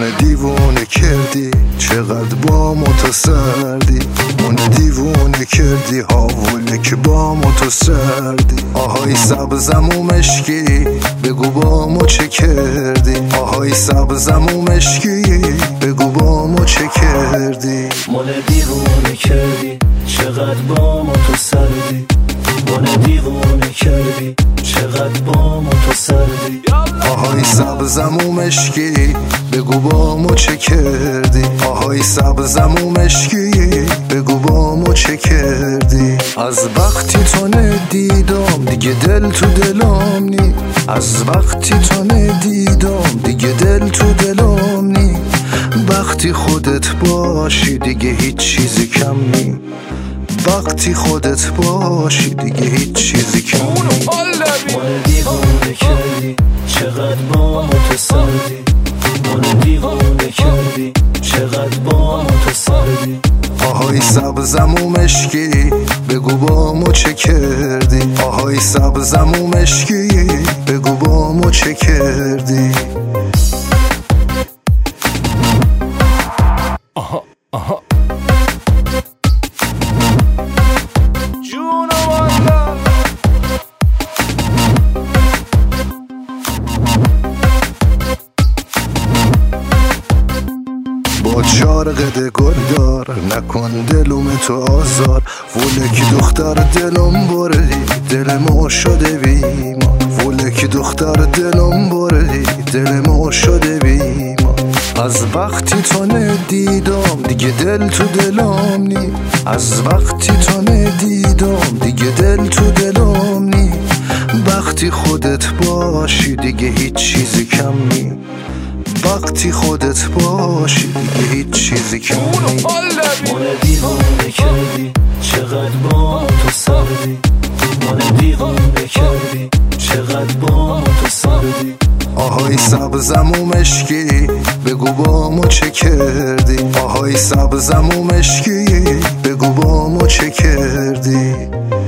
دیوونه کردی چقدر با ما تو سردی، من دیوونه کردی حواله که با ما تو سردی. آهای سبزم و مشکی بگو با ما چه کردی، آهای سبزم و مشکی بگو با ما چه کردی. من دیوونه کردی چقدر با ما تو سردی، من دیوونه کردی چقدر با ما تو سردی. آهای سبزم و مشکی بگو با ما چه کردی، آهای سبزم و مشکی بگو با ما چه کردی. از وقتی تو ندیدم دیگه دل تو دلم نی، از وقتی تو ندیدم دیگه دل تو دلم نی. وقتی خودت باشی دیگه هیچ چیزی کم نی، وقتی خودت باشی دیگه هیچ چیزی کم نی. من دیوونه کردی چقدر با ما تو سردی، من دیوونه کردی چقدر با ما تو سردی. آهای سبزم و مشکی بگو با ما چه کردی، آهای سبزم و مشکی بگو با ما چه کردی. با جارقد گلدار نکن دلوم تو آزار، ولکی دختر دلم بردی دل ما شده بیمان، ولکی دختر دلم بردی دل ما شده بیمان. از وقتی تو ندیدم دیگه دل تو دلم نی، از وقتی تو ندیدم دیگه دل تو دلم نی. وقتی خودت باشی دیگه هیچ چیزی کم نی، وقتی خودت باشی دیگه هیچ چیزی کم نی. من دیوونه کردی چقدر با تو سردی، من دیوونه کردی چقدر با تو سردی. آهای سبزم و مشکی بگو با ما چه کردی، آهای سبزم و مشکی بگو با ما چه کردی.